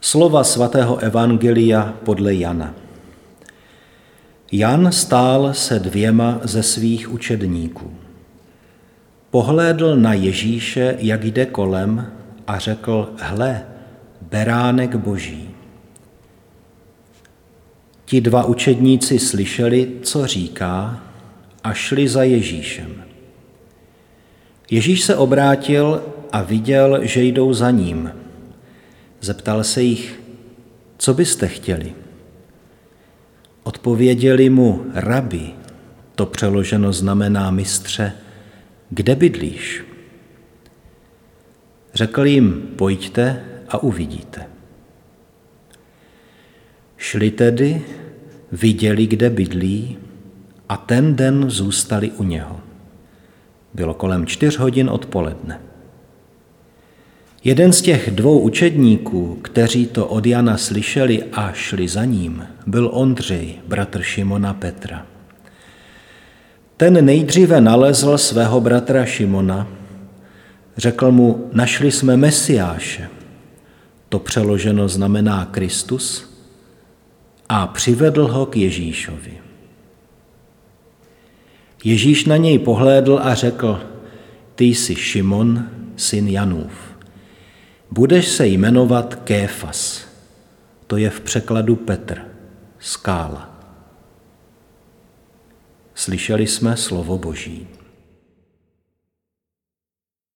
Slova svatého evangelia podle Jana. Jan stál se 2 ze svých učedníků. Pohlédl na Ježíše, jak jde kolem, a řekl: Hle, beránek Boží. Ti 2 učedníci slyšeli, co říká, a šli za Ježíšem. Ježíš se obrátil a viděl, že jdou za ním. Zeptal se jich: Co byste chtěli? Odpověděli mu: Rabi, to přeloženo znamená mistře, kde bydlíš? Řekl jim: Pojďte a uvidíte. Šli tedy, viděli, kde bydlí, a ten den zůstali u něho. Bylo kolem 4 hodin odpoledne. Jeden z těch 2 učedníků, kteří to od Jana slyšeli a šli za ním, byl Ondřej, bratr Šimona Petra. Ten nejdříve nalezl svého bratra Šimona, řekl mu: Našli jsme Mesiáše, to přeloženo znamená Kristus, a přivedl ho k Ježíšovi. Ježíš na něj pohlédl a řekl: Ty jsi Šimon, syn Janův. Budeš se jmenovat Kéfas, to je v překladu Petr, skála. Slyšeli jsme slovo Boží.